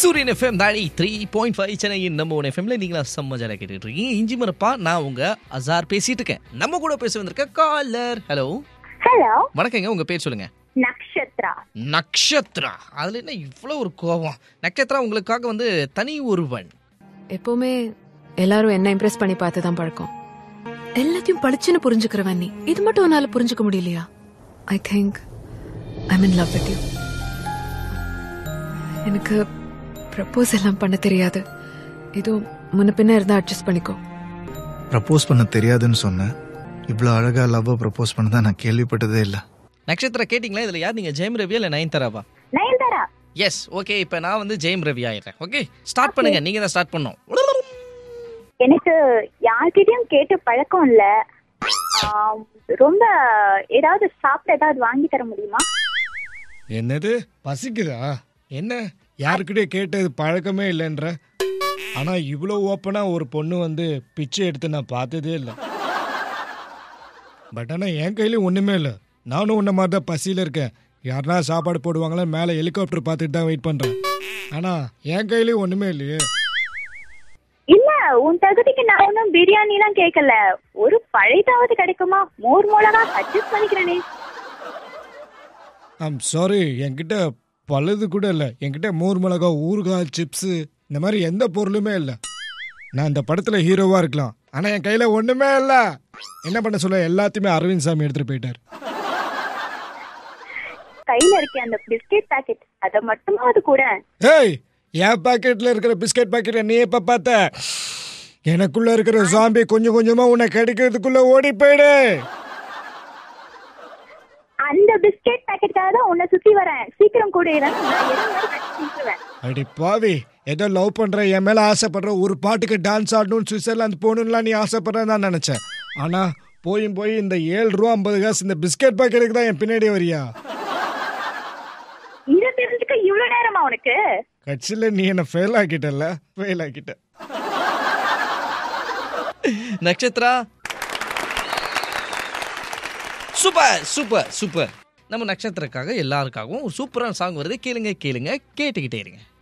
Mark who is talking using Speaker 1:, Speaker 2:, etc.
Speaker 1: சூரியன் எஃப்எம் 3.5 சென்னையின் நம்ம ஒன் எஃப்எம்ல நீங்களா செம்ம ஜாலியாக கேட்டுட்டு இருக்கீங்க. இஞ்சி மரப்பா, நான் உங்க அசார் பேசிட்டு இருக்கேன். நம்ம கூட பேச வந்திருக்க காலர். ஹலோ
Speaker 2: ஹலோ,
Speaker 1: வணக்கங்க. உங்க பேர் சொல்லுங்க.
Speaker 2: நக்ஷத்ரா.
Speaker 1: நக்ஷத்ரா, அதுல என்ன இவ்வளவு ஒரு கோபம்? நக்ஷத்ரா, உங்களுக்காக வந்து தனி ஒருவன்.
Speaker 3: எப்பவுமே எல்லாரும் என்ன இம்ப்ரெஸ் பண்ணி பார்த்து தான் பழக்கம். எல்லாத்தையும் படிச்சுன்னு புரிஞ்சுக்கிறவன் நீ. இது மட்டும் உன்னால புரிஞ்சுக்க முடியலையா? I think I mean love with you. எனக்கு ப்ரப்போஸ் எல்லாம் பண்ண தெரியாது. ஏதோ முன்ன பின்ன இருந்தா அட்ஜஸ்ட் பண்ணிக்கோ.
Speaker 4: ப்ரப்போஸ் பண்ண தெரியாதுன்னு சொன்னேன். இவ்வளோ அழகா லவ் ப்ரப்போஸ் பண்ணதா நான் கேள்விப்பட்டதே இல்லை.
Speaker 1: நக்ஷத்ரா, கேட்டிங்களா? இதுல யார் நீங்க? ஜெயம் ரவியா இல்ல நயன்தாராவா?
Speaker 2: நயன்தாரா.
Speaker 1: S, okay. இப்போ நான் வந்து ஜெயம் ரவி ஆயிடுறேன். ஓகே, ஸ்டார்ட் பண்ணுங்க. நீங்க தான் ஸ்டார்ட் பண்ணணும்.
Speaker 2: எனக்கு யார்கிட்டயும் கேட்டு பழக்கம் இல்ல. ரொம்ப ஏதாவது சாப்பிட்டு ஏதாவது வாங்கி தர முடியுமா?
Speaker 5: என்னது, பசிக்குதா? என்ன, யாருக்கிட்டே கேட்டது பழக்கமே இல்லைன்ற? ஆனா இவ்வளோ ஓப்பனா ஒரு பொண்ணு வந்து பிச்சை எடுத்து நான் பார்த்ததே இல்லை. பட் ஆனா என் கையிலும் ஒண்ணுமே இல்லை. நானும் உன்ன மாதிரி தான் பசியில இருக்கேன். யாருனா சாப்பாடு போடுவாங்களா மேலே ஹெலிகாப்டர் பார்த்துட்டு தான் வெயிட் பண்றேன். ஆனா என் கையிலயும் ஒண்ணுமே இல்லையே.
Speaker 2: இல்ல, உன் தகுதிக்கு நான் ஒன்னும் பிரியாணி எல்லாம் கேட்கல. ஒரு பழையதாவது கிடைக்குமா? மோர் மோளகா அட்ஜஸ்ட் பண்ணிக்கிறேனே.
Speaker 5: ஐம் சாரி, என்கிட்ட பழுது கூட இல்லை. என்கிட்ட மோர் மிளகா, ஊறுகாய், சிப்ஸு இந்த மாதிரி எந்த பொருளுமே இல்லை. நான் இந்த படத்துல ஹீரோவா இருக்கலாம், ஆனா என் கையில ஒண்ணுமே இல்லை. என்ன பண்ண சொல்ல, எல்லாத்தையுமே அரவிந்த் சாமி எடுத்துட்டு போயிட்டார்.
Speaker 2: கையில இருக்க அந்த பிஸ்கெட் பாக்கெட், அத மட்டுமாவது கூட.
Speaker 5: ஏய், என் பாக்கெட்ல இருக்கிற பிஸ்கெட் பாக்கெட்டை நீ எப்ப பார்த்த? எனக்குள்ள இருக்கிற ஜாம்பி கொஞ்சம் கொஞ்சமா உன்னை கிடைக்கிறதுக்குள்ள ஓடி போயிடு.
Speaker 2: அந்த பிஸ்கெட் பாக்கெட்டுக்காக தான் உன்னை சுத்தி வரேன். சீக்கிரம் கூட
Speaker 5: அடி பாவி, ஏதோ லவ் பண்ற, என் மேல ஆசைப்படுற, ஒரு பாட்டுக்கு டான்ஸ் ஆடணும், சுவிட்சர்லாந்து போகணும்லாம் நீ ஆசைப்படுறேன்னு தான் நினைச்சேன். ஆனா போய் இந்த 7 ரூபா 50 காசு இந்த பிஸ்கெட் பாக்கெட்டுக்கு தான் என் பின்னாடி வரியா?
Speaker 2: இந்த தெரிஞ்சுக்க இவ்வளவு நேரமா உனக்கு?
Speaker 5: கட்சியில நீ என்ன ஃபெயில் ஆக்கிட்டல, ஃபெயில் ஆக்கிட்ட.
Speaker 1: Nakshatra, super super super. நம்ம நட்சத்திரக்காக எல்லாருக்காகவும் ஒரு சூப்பரான சாங் வருது. கேளுங்க கேளுங்க, கேட்டுக்கிட்டே இருங்க.